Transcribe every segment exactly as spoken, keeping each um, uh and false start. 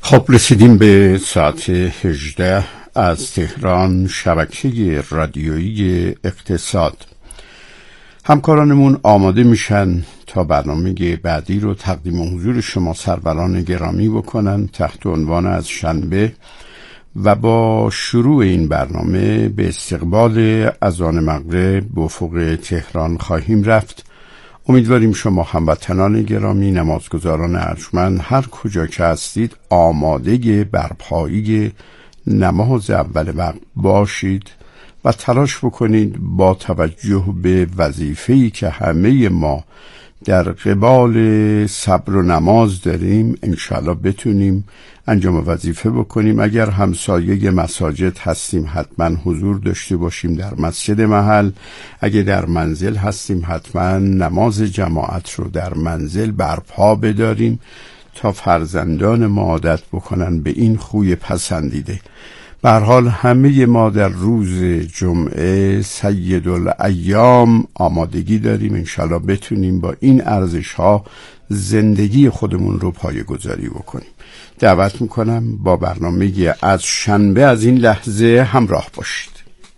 خب رسیدیم به ساعت هجده از تهران، شبکه رادیویی اقتصاد. همکارانمون آماده میشن تا برنامه بعدی رو تقدیم حضور شما سروران گرامی بکنن تحت عنوان از شنبه، و با شروع این برنامه به استقبال اذان مغرب به افق تهران خواهیم رفت. امیدواریم شما هموطنان گرامی، نمازگزاران ارجمند، هر کجا که هستید آماده برپایی نماز اول وقت باشید و تلاش بکنید با توجه به وظیفه‌ای که همه ما در قبال صبر و نماز داریم انشاءالله بتونیم انجام وظیفه بکنیم. اگر همسایه مساجد هستیم حتما حضور داشته باشیم در مسجد محل. اگر در منزل هستیم حتما نماز جماعت رو در منزل برپا بداریم تا فرزندان ما عادت بکنن به این خوی پسندیده. به هر حال همه ما در روز جمعه سید الایام آمادگی داریم انشالله بتونیم با این ارزش ها زندگی خودمون رو پایه‌گذاری بکنیم. دعوت میکنم با برنامه از شنبه از این لحظه همراه باشید.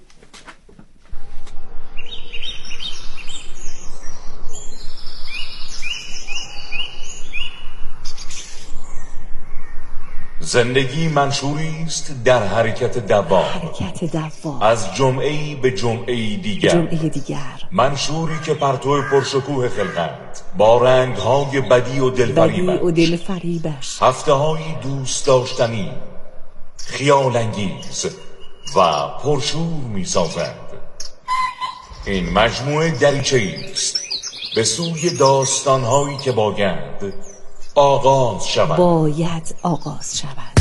زندگی منشوری است در حرکت دوام، حرکت دوام از جمعه‌ای به جمعه‌ای دیگر، جمعه دیگر، منشوری که پرتو پرشکوه خلقت با رنگ‌های بدی و دلفریبش, بدی و دلفریبش هفته‌هایی دوست داشتنی، خیال انگیز و پرشور می‌سازد. این مجموعه دریچه‌ای است به سوی داستان‌هایی که باید آغاز شود. باید آغاز شود.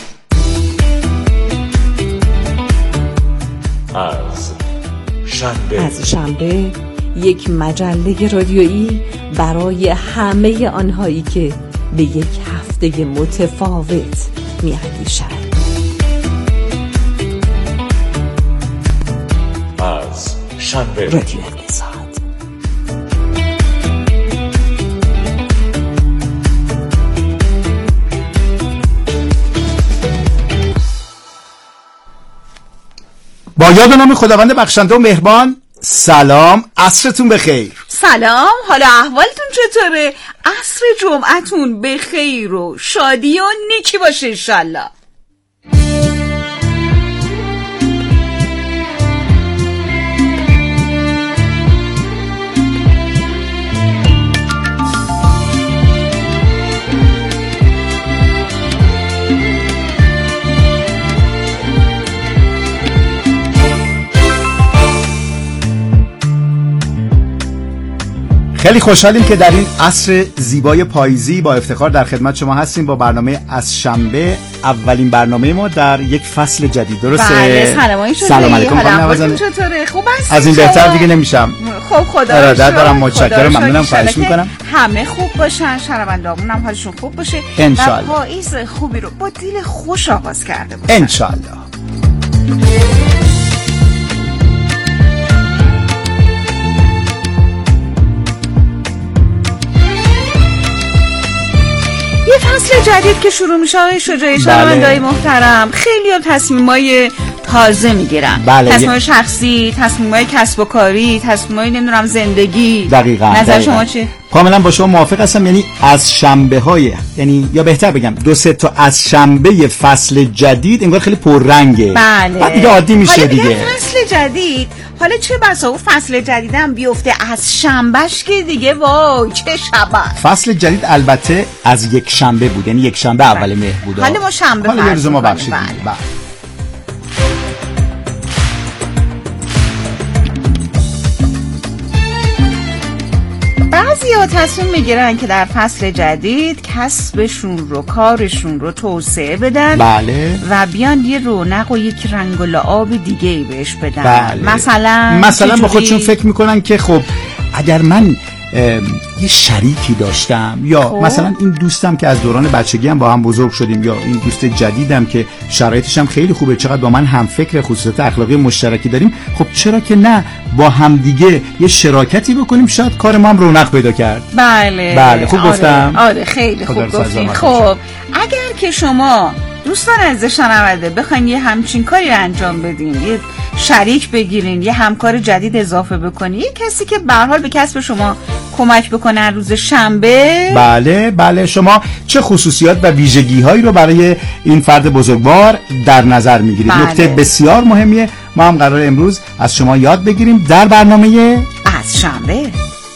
از شنبه از شنبه یک مجله رادیویی برای همه آنهایی که به یک هفته متفاوت می‌اندیشند. از شنبه رادیو اقتصاد. با یاد نام خداوند بخشنده و مهربان. سلام، عصرتون بخیر. سلام، حالا احوالتون چطوره؟ عصر جمعتون بخیر و شادی و نیکی باشه انشالله. خیلی خوشحالیم که در این عصر زیبای پاییزی با افتخار در خدمت شما هستیم با برنامه از شنبه، اولین برنامه ما در یک فصل جدید. درسته؟ بله، سلام شما. سلام علیکم. حالتون چطوره؟ خوب هستید؟ از این بهتر دیگه نمیشم. خب خدا رو شکر. دارم متشکرم، ممنونم، خواهش میکنم. همه خوب باشن، شنوندهامون هم حالشون خوب باشه و پاییز خوبی رو با دل خوش آغاز کرده باشن ان شاء الله. یه فصل جدید که شروع میشه آقای شجاعی، شنونده‌های محترم، خیلی ها تصمیمای تازه میگیرن. بله. تصمیمای شخصی، تصمیمای کسب و کاری، تصمیمای نمیدونم زندگی. دقیقاً. نظر دقیقاً. شما چیه؟ کاملا با شما موافق هستم. یعنی از شنبه های، یعنی یا بهتر بگم دو سه تا از شنبه فصل جدید انگار خیلی پررنگه. بله. بعد دیگه عادی میشه حالا دیگه. فصل جدید، حالا چه بسا اون فصل جدیدم بیفته از شنبهش که دیگه وای چه شبه. فصل جدید البته از یک شنبه بود، یعنی یک شنبه اول مهر بود. حالا ما شنبه حالا یه روز ما بخشید. بله. بعضی ها تصمیم میگیرن که در فصل جدید کسبشون رو، کارشون رو توسعه بدن. بله. و بیان یه رونق و یک رنگ و لعاب دیگه ای بهش بدن. بله. مثلا مثلا با خودشون فکر میکنن که خب اگر من یه شریکی داشتم یا خوب. مثلا این دوستم که از دوران بچگی هم با هم بزرگ شدیم یا این دوست جدیدم که شرایطش هم خیلی خوبه، چقدر با من هم فکر، خصوصیات اخلاقی مشترکی داریم، خب چرا که نه با هم دیگه یه شراکتی بکنیم، شاید کار ما هم رونق پیدا کرد. بله بله خوب آره. گفتم. آره خیلی خوب گفتین. خب اگر که شما دوستان عزیز شنونده بخواین یه همچین کاری رو انجام بدین، یه شریک بگیرین، یه همکار جدید اضافه بکنین، یه کسی که به هر حال به کسب شما کمک بکنه روز شنبه، بله بله، شما چه خصوصیات و ویژگی هایی رو برای این فرد بزرگوار در نظر میگیرید؟ بله. نکته بسیار مهمیه، ما هم قرار امروز از شما یاد بگیریم در برنامه از شنبه.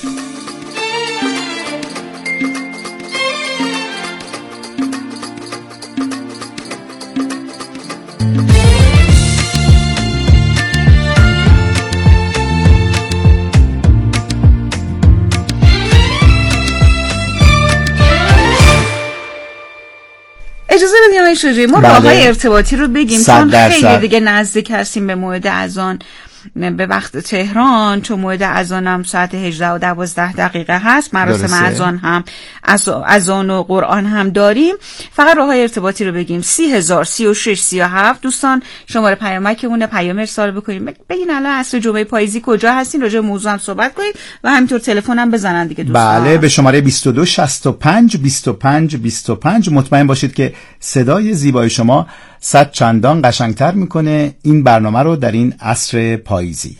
اجازه بدیم آقای شجاعی ما بله. راه‌های ارتباطی رو بگیم چون خیلی درصد. دیگه نزدیک هستیم به موعد اذان به وقت تهران، چون موعد اذان هم ساعت هجده و دوازده دقیقه هست، مراسم اذان هم اذان و قرآن هم داریم. فقط راه‌های ارتباطی رو بگیم: سی هزار سی و شش سی و هفت. دوستان شماره پیامکمونه، پیام ارسال بکنید، بگین الان عصر جمعه پاییزی کجا هستین، راجع به موضوع هم صحبت کنید و همینطور تلفن هم بزنن دیگه دوستان. بله به شماره بیست و دو شصت و پنج بیست و پنج بیست و پنج. مطمئن باشید که صدای زیبای شما صد چندان قشنگتر میکنه این برنامه رو در این عصر پاییزی.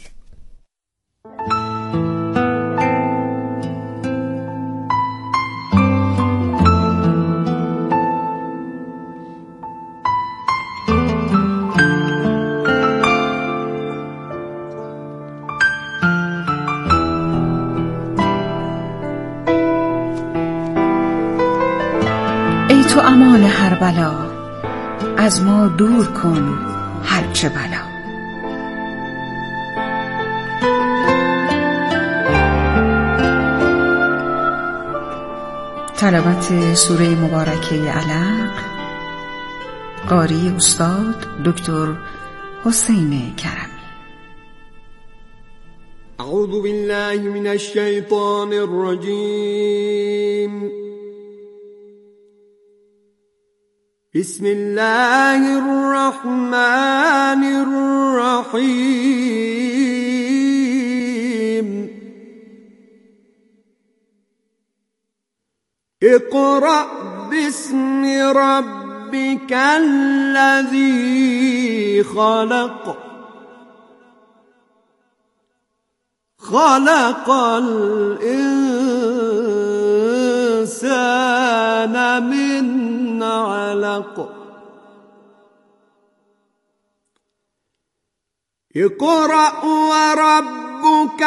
ای تو امان هر بلا، از ما دور کن هر چه بلا. تلاوت سوره مبارکه علق، قاری استاد دکتر حسین کرمی. اعوذ بالله من الشیطان الرجیم. بسم الله الرحمن الرحیم. اقرأ باسم ربك الذي خلق، خلق الإنسان من علق. اقرأ وربك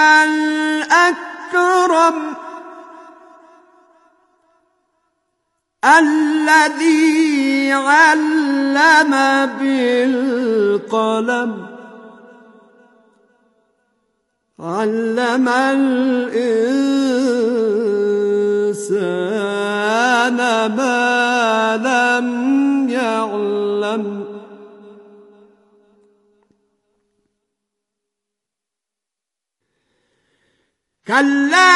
الأكرم الذي علم بالقلم، علم الإنسان ما لم يعلم. كلا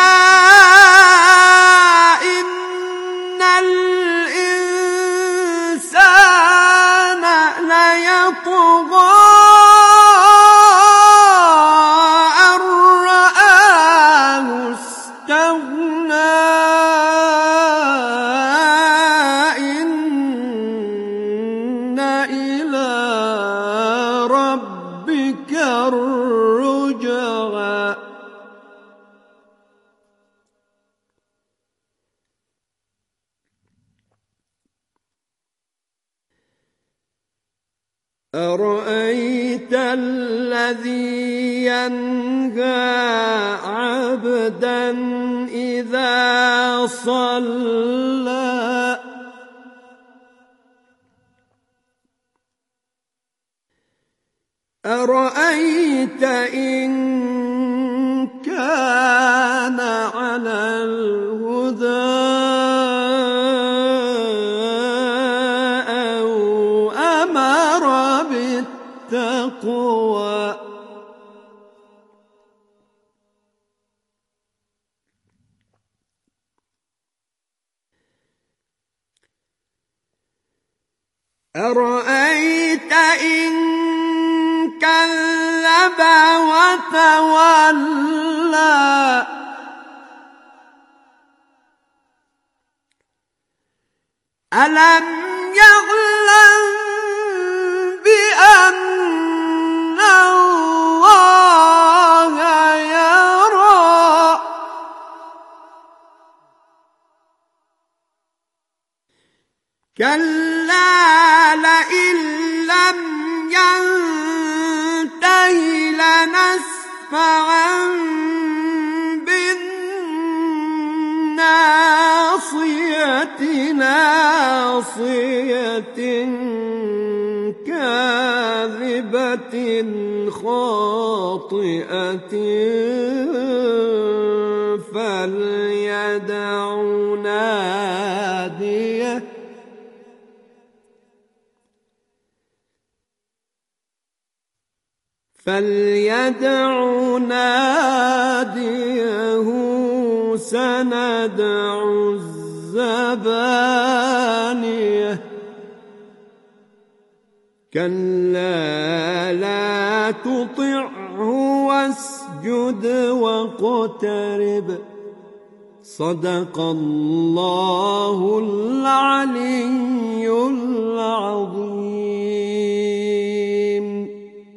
إن الإنسان ليطغى أن رآه استغنى. إن إلى ربك الرجعى. أرأيت الذي ينهى عبدا إذا صلى، أرأيت إن كان على الهدى بالتقوى. أرأيت إن كذب وتولى ألم يعلم بأن الله يرى كلا لئن لم ينته لنسفعا بالناصية ناصية كاذبة خاطئة فليدع ناديه فليدع ناديه سندع الزبانية كلا لا تطعه واسجد واقترب صدق الله العلي العظيم.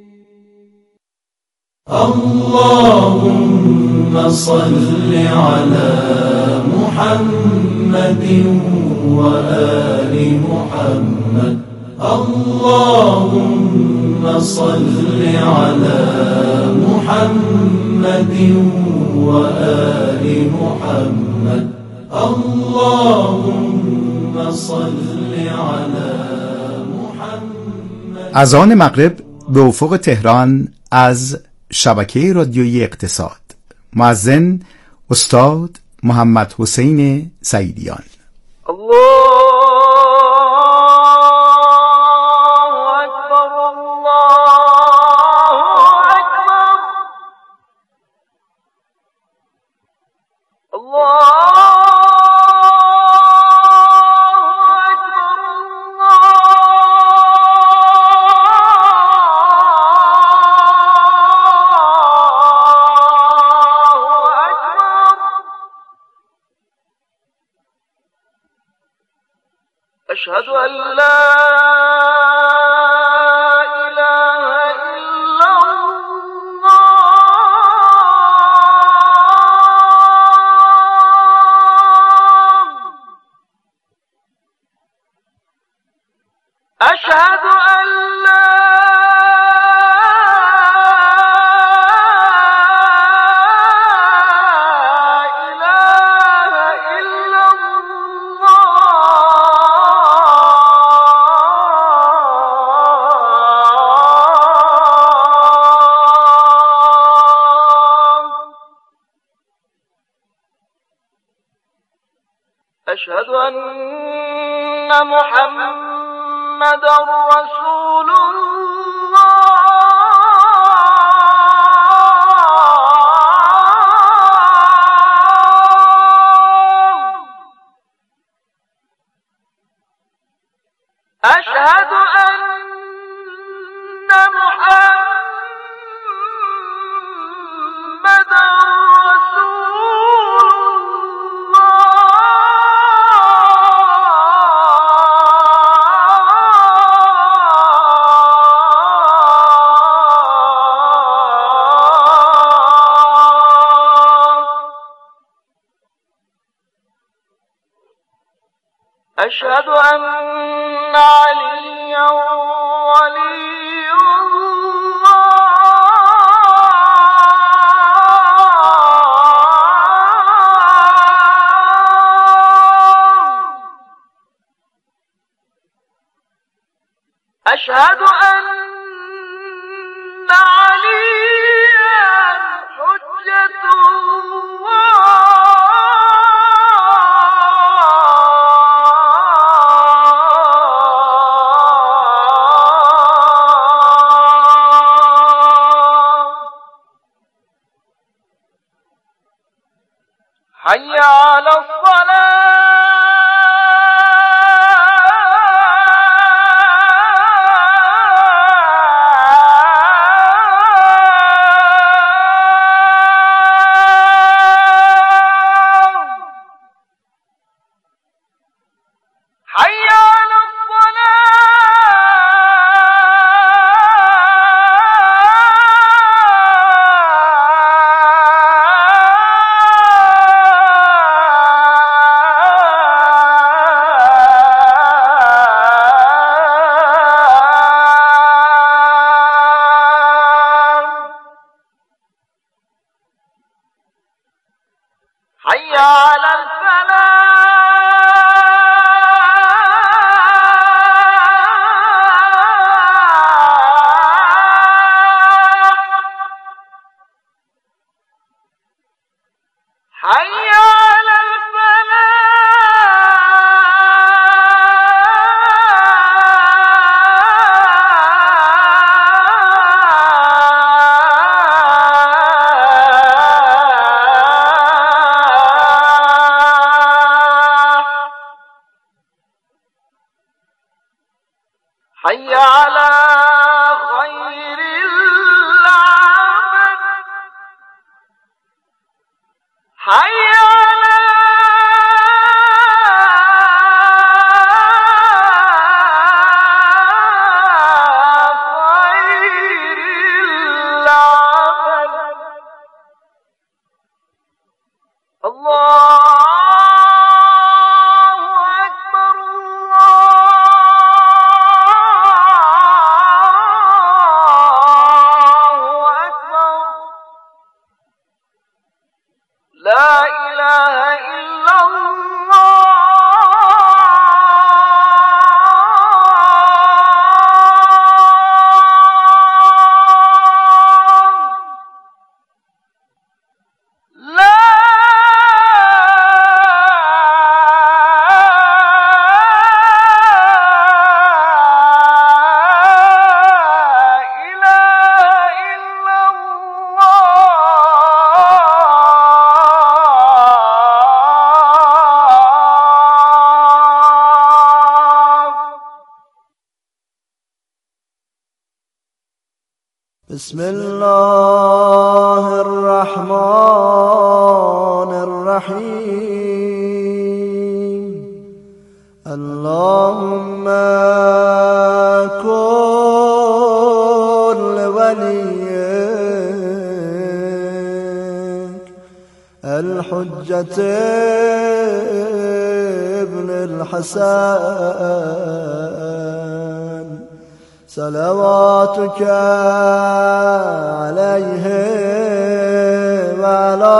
اللهم صل على محمد وآل محمد. اللهم صل على محمد وآل محمد. اللهم صل على محمد. اذان مغرب به افق تهران از شبکه رادیویی اقتصاد. مؤذن استاد محمد حسین سعیدیان. أشهد أن لا إله إلا الله. أشهد أن لا أشهد أن محمدا رسول الله. أشهد أن محمدا أشهد أن عليا ولي الله. أشهد أن عليا حجة الله. حي على الصلاة. بسم الله الرحمن الرحیم اللهم كل وليك الحجة ابن الحسن صلواتك عليه وعلى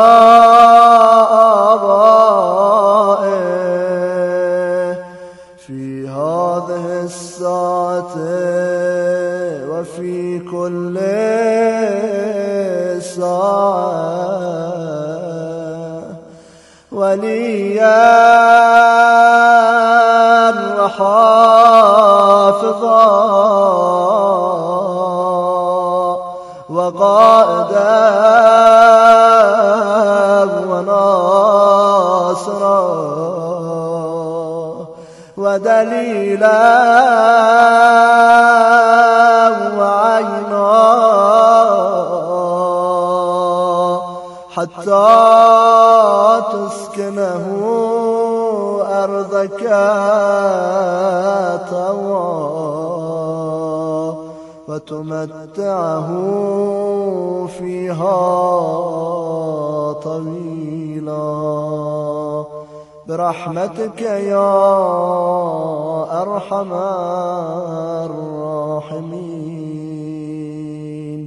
آبائه في هذه الساعة وفي كل ساعة وليا وحافظا وقائدا وناصرا ودليلا وعينا حتى تسكنه أرضك طوعا وتمتعه فيها طويلا برحمتك يا أرحم الراحمين.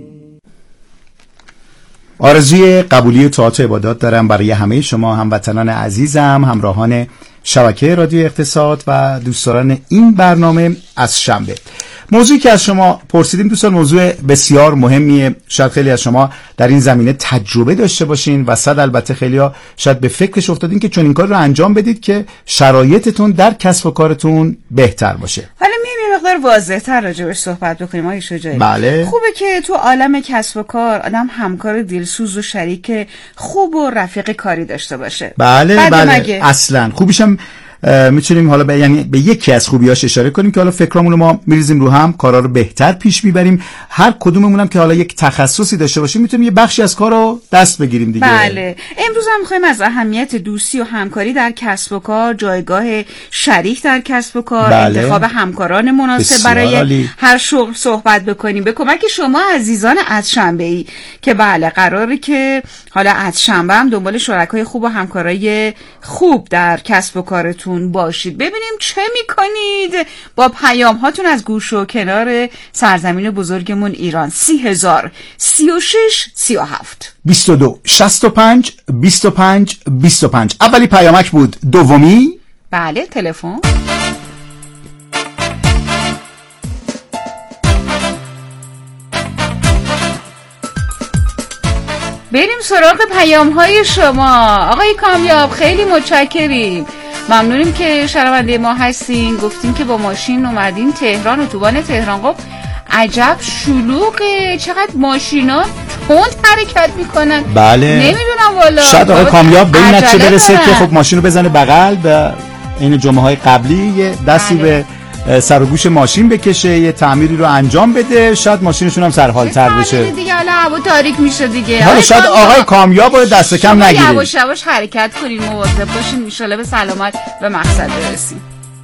آرزوی قبولی طاعات و عبادات دارم برای همه شما هموطنان عزیزم، همراهان شبکه رادیو اقتصاد و دوستداران این برنامه از شنبه. موضوعی که از شما پرسیدیم دوستان موضوع بسیار مهمیه. شاید خیلی از شما در این زمینه تجربه داشته باشین و صد البته خیلی‌ها شاید به فکرش افتادین که چون این کار رو انجام بدید که شرایطتون در کسب و کارتون بهتر باشه. حالا می‌بینیم مقدار واضح‌تر راجعش صحبت بکنیم آقای شجاعی. بله. خوبه که تو عالم کسب و کار آدم همکار دلسوز و شریک خوب و رفیق کاری داشته باشه. بله بله اصلاً خوبیشم میتونیم حالا به یعنی به یکی از خوبیاش اشاره کنیم که حالا فکرامون رو ما میریزیم رو هم، کارا رو بهتر پیش میبریم. هر کدوممون هم که حالا یک تخصصی داشته باشیم میتونیم یه بخشی از کارو دست بگیریم دیگه. بله. امروز هم میخوایم از اهمیت دوستی و همکاری در کسب و کار، جایگاه شریک در کسب و کار، بله. انتخاب همکاران مناسب برای عالی. هر شغل صحبت بکنیم به کمک شما عزیزان از شنبه‌ای که بله قراره که حالا از شنبه هم دنبال شرکای خوب و همکارای خوب در کسب و کارتون باشید. ببینیم چه میکنید با پیام هاتون از گوش و کنار سرزمین بزرگمون ایران. سی هزار سی و شش سی و هفت بیست و دو شصت و پنج بیست و پنج بیست و پنج. اولی پیامک بود. دومی بله تلفن بریم سراغ پیام های شما. آقای کامیاب خیلی متشکریم، ممنونیم که شنونده ما هستین. گفتین که با ماشین اومدین تهران، اتوبان تهران. خب عجب شلوغه، چقدر ماشینا تند حرکت میکنن. بله نمیدونم والا شاید آقای کامیاب به این نتیجه برسه که خب ماشین رو بزنه بغل، به این جمعه های قبلی یه دستی بله. به سر و گوش ماشین بکشه، یه تعمیری رو انجام بده، شاید ماشینشون هم سرحال‌تر بشه دیگه. حالا هوا تاریک میشه دیگه. حالا شاید آقای کامیاب رو دست کم نگیرید. یواش یواش حرکت کنین، مواظب باشین، ان شاءالله به سلامت به مقصد برسین.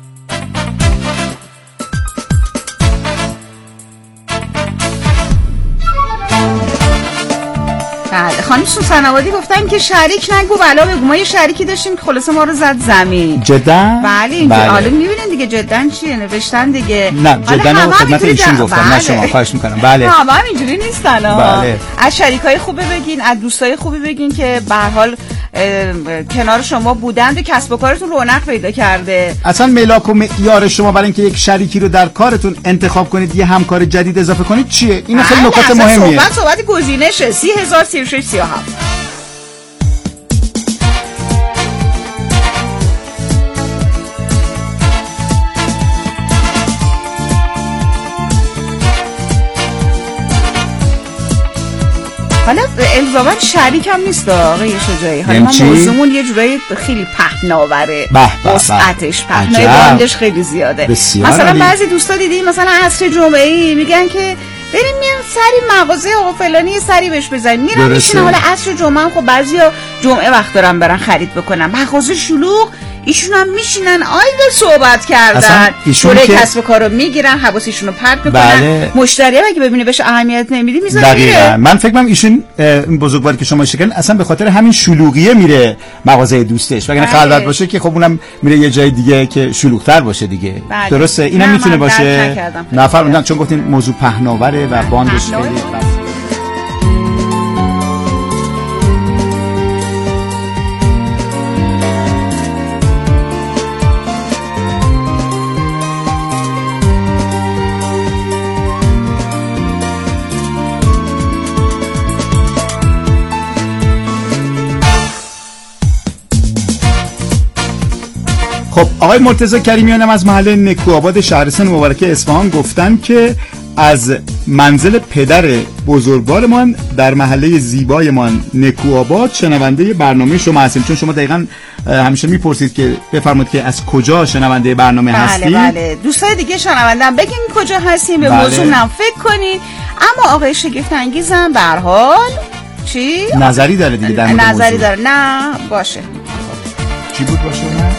بله خانم سوسن آبادی گفتن که شریک نگو بلا بگو. ما یه شریکی داشتیم که خلاصه ما رو زد زمین. جدا؟ بله اینجا حالا میبینین دیگه جدا چیه نوشتن دیگه. نه جدا نه خدمت ایشون گفتم نه شما، خواهش میکنم. بله همه هم اینجوری نیستن. بله. از شریکای خوبی بگین، از دوستای خوبی بگین که به هر حال کنار شما بودند، کسب و کارتون رونق پیدا کرده. اصلا ملاک و معیار شما برای اینکه یک شریکی رو در کارتون انتخاب کنید، یه همکار جدید اضافه کنید چیه؟ این خیلی نکات مهمیه. صحبت صحبت گزینشه. سی هزار سی و شش سی و هفت. حالا الزاما شریک هم نیست آقای شجاعی. حالا ما موضوعمون یه جورایی خیلی پهناوره، وسعتش پهنای باندش خیلی زیاده. مثلا بعضی دوستا دیدین مثلا عصر جمعه‌ای میگن که بریم میام سری مغازه آقا فلانی سری بهش بزنیم، میرم میشینم. حالا عصر جمعه هم خب بعضیا جمعه وقت دارن برن خرید بکنن، مغازه شلوغ، ایشون هم میشینن آیده صحبت کردن، پول که... کسب کارو میگیرن، حواسشون رو پرت میکنن. بله. مشتری اگه ببینه بهش اهمیت نمیدی میذاره. دقیقاً. من فکر کنم ایشون این بزرگواری که شما شکن اصلا به خاطر همین شلوغیه میره مغازه دوستش، وگرنه خلوت باشه که خب اونم میره یه جای دیگه که شلوغ‌تر باشه دیگه. بله. درسته؟ اینم میتونه باشه. نفرمودن چون گفتین موضوع پهناوره و باندش خیلی خب آقای مرتضی کریمیان هم از محله نکوآباد شهرستان مبارکه اصفهان گفتن که از منزل پدر بزرگوارمان در محله زیبایمان نکوآباد شنونده برنامه شما هستیم. چون شما دقیقاً همیشه میپرسید که بفرمایید که از کجا شنونده برنامه بله هستید. بله بله دوستای دیگه شنوندم بگین کجا هستیم، به بله. موضوع نم فکر کنین. اما آقای شگفت انگیزم به هر حال چی نظری داره دیگه در مورد نظری موضوع. داره نه باشه چی بود باشه نه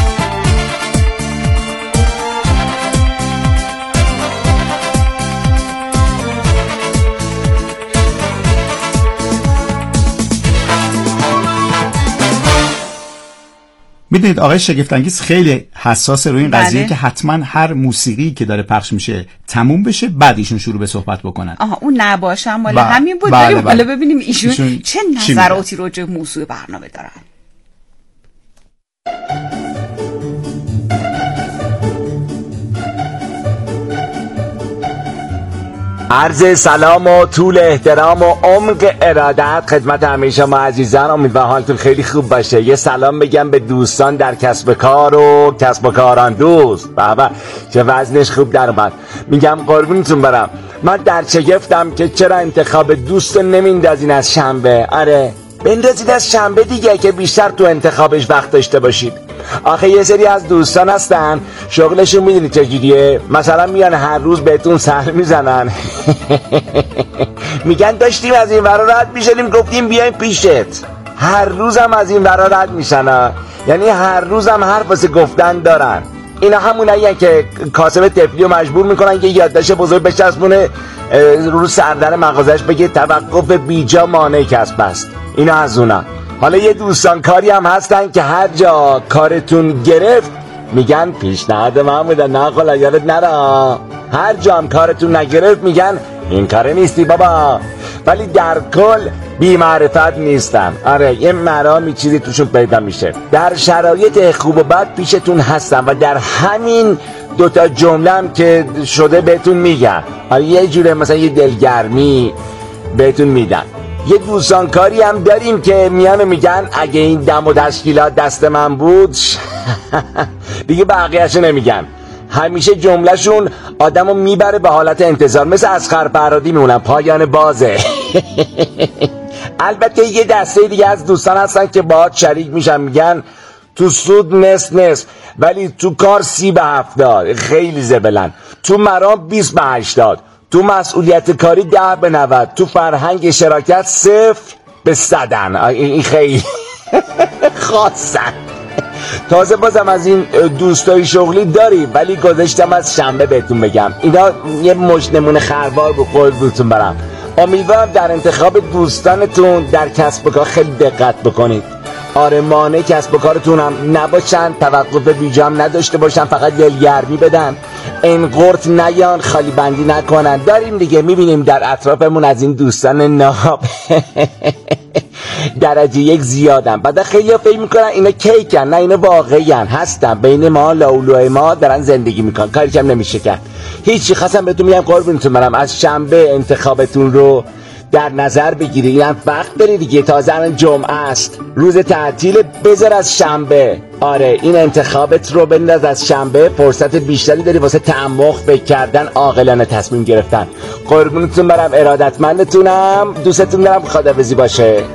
میدونید آقای شگفت‌انگیز خیلی حساس روی این بله. قضیه که حتما هر موسیقی که داره پخش میشه تموم بشه بعد ایشون شروع به صحبت بکنن. آها اون نباشه مال با... همین بود. بله بریم بله. حالا ببینیم ایشون, ایشون چه نظراتی راجع به موضوع برنامه دارن. عرض سلام و طول احترام و عمق ارادت خدمت همه شما عزیزان. امیدوارم حالتون خیلی خوب باشه. یه سلام بگم به دوستان در کسب کار و کسب کاران دوست. بابا چه وزنش خوب در اومد. میگم قربونتون برم. من در شگفتم که چرا انتخاب دوست نمیندازین از شنبه. آره بندازید از شنبه دیگه که بیشتر تو انتخابش وقت داشته باشید. آخه یه سری از دوستان هستن شغلشون میدونی چجوریه، مثلا میان هر روز بهتون سر میزنن میگن داشتیم از این ورا رد میشدیم گفتیم بیایم پیشت. هر روزم از این ورا رد میشن، یعنی هر روزم حرف واسه گفتن دارن. اینا همونایی که کاسب تفلی رو مجبور میکنن که یادداشت بزرگ بچسبونه رو سردر مغازش بگه توقف بیجا مانع کسب است. اینا از اونا. حالا یه دوستان کاری هم هستن که هر جا کارتون گرفت میگن پیشنهاد من بوده نه خلا یادت نره. هر جا هم کارتون نگرفت میگن این کاره نیستی بابا. ولی در کل بی معرفت نیستن. آره یه مرامی چیزی توشون پیدا میشه. در شرایط خوب و بد پیشتون هستن و در همین دوتا جمله هم که شده بهتون میگن. آره یه جوره مثلا یه دلگرمی بهتون میدن. یه دوستان کاری هم داریم که میان میگن اگه این دم و تشکیلات دست من بود دیگه بقیه‌شو نمیگن. همیشه جملهشون آدمو میبره به حالت انتظار، مثل اسخر فرهادی میمونن پایان بازه. البته یه دسته دیگه از دوستان هستن که باهات شریک میشن میگن تو سود نصف نصف ولی تو کار سی به هفتاد خیلی زبلن، تو مرام بیست به هشتاد، تو مسئولیت کاری ده به نود، تو فرهنگ شراکت صفر به صدن. این خیلی خاصن. تازه بازم از این دوستای شغلی داریم ولی گذاشتم از شنبه بهتون بگم اینا یه مش نمونه خروار به قول بهتون برم. امیدوارم در انتخاب دوستانتون در کسب و کار خیلی دقت بکنید. آره مانع کسب و کارتون هم نباشن، توقف بیجا هم نداشته باشن، فقط دلگرمی بدن، انقرت نیان، خالی بندی نکنن. داریم دیگه میبینیم در اطرافمون از این دوستان ناب درجه یک زیادن. بعد خیلی ها فکر میکنن اینا کیکن، نه اینا واقعی هستن، بین ما لاولوی ما دارن زندگی میکنن، کاری کم نمیشه کرد. هیچی. خواستم بهتون میگم قربونتون برم از شنبه انتخابتون رو در نظر بگیرید. اینم وقت داری دیگه، تازه الان جمعه است، روز تعطیل، بذار از شنبه. آره این انتخابت رو بنداز از شنبه، فرصت بیشتری داری واسه تعمق فکر کردن، عاقلانه تصمیم گرفتن. قربونتون برم، ارادتمندتونم، دوستتون دارم، خداحافظی باشه.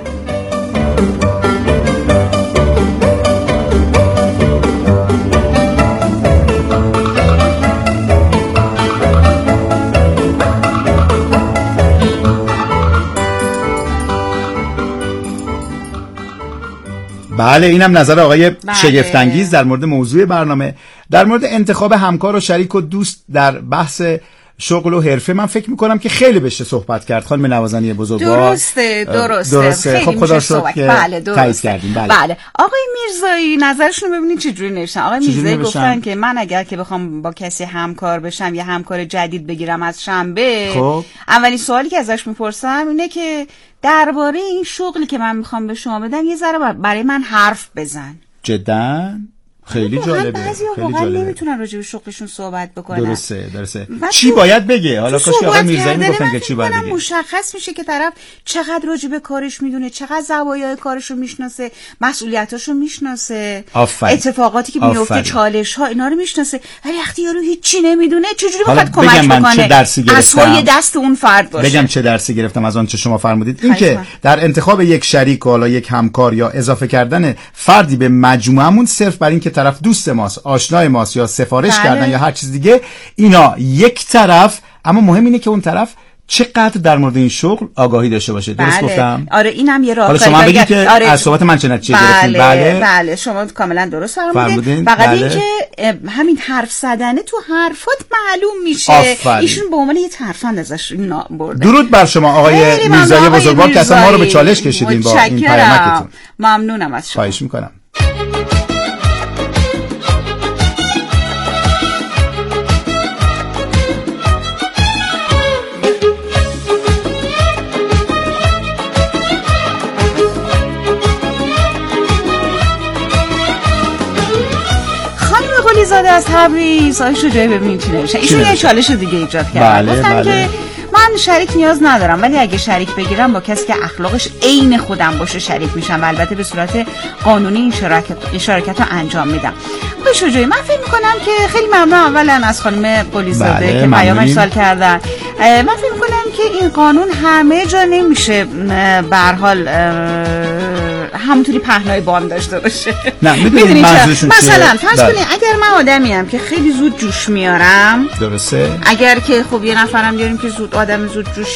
بله اینم نظر آقای بله. شگفت‌انگیز در مورد موضوع برنامه، در مورد انتخاب همکار و شریک و دوست در بحث شغل و حرفه. من فکر میکنم که خیلی بشه صحبت کرد خانم نوازنی بزرگوار. درسته درسته, درسته. خب خدا شکر که بله تایید کردیم. بله. بله آقای میرزایی نظرشون رو ببینید چجوری نوشتن. آقای میرزایی گفتن که من اگر که بخوام با کسی همکار بشم یا همکار جدید بگیرم از شنبه، خب اولین سوالی که ازش میپرسم اینه که درباره این شغلی که من میخوام به شما بدم یه ذره برای من حرف بزن. جدا خیلی جالبه. بعضیا واقعا نمیتونن راجع به شغلشون صحبت بکنن. درسته درسته. چی باید بگه؟ حالا کاش آقای میرزایی میگفتن که چی باید بگه. مشخص میشه که طرف چقدر راجع به کارش میدونه، چقدر زوایای کارش رو میشناسه، مسئولیتاش رو میشناسه، اتفاقاتی که میفته، چالش ها، اینا رو میشناسه. ولی وقتی یارو هیچی نمیدونه چجوری بخواد کمک بکنه؟ از پای دست اون فرد باشه. بگم چه درسی گرفتم از آن چه شما فرمودید. این که در انتخاب یک شریک و حالا یک همکار یا اضافه کردن فردی به مجموعمون صرف برای اینکه طرف دوست ماست، آشنای ماست یا سفارش بله. کردن یا هر چیز دیگه، اینا یک طرف، اما مهم اینه که اون طرف چقدر در مورد این شغل آگاهی داشته باشه. درست بله. گفتم؟ آره اینم یه راهکاری. حالا شما بگید که آره. از صحبت من چه نتیجه گرفتین؟ بله بله شما کاملا درست فرمودین. فقط بله. این که همین حرف زدنه تو حرفات معلوم میشه. آفرین. ایشون به عنوان یه ترفند ازش برده. درود بر شما آقای میرزایی بزرگوار که اصلا ما رو به چالش کشیدین با این پیامکتون. ممنونم از شما. خواهش میکنم. زاده از تبریز آیش رو جایی ببینید چی نمیشه. ایشون یه چالش دیگه ایجاد کرد. بله گفتن بله. که من شریک نیاز ندارم، ولی اگه شریک بگیرم با کسی که اخلاقش عین خودم باشه شریک میشم و البته به صورت قانونی این شراکت شراکت رو انجام میدم. آیش رو جایی من فکر میکنم که خیلی ممنون اولا از خانم قلی زاده بله، که پیام ارسال کردن. من فکر میکنم که این قانون همه جا نمیشه به هر حال همونطوری پهنای بام داشته باشه. نه میدونید منظورشون چیه؟ مثلا فرض کنید اگر من آدمی ام که خیلی زود جوش میارم، درسته، اگر که خب یه نفرم بیاریم که زود آدم زود جوش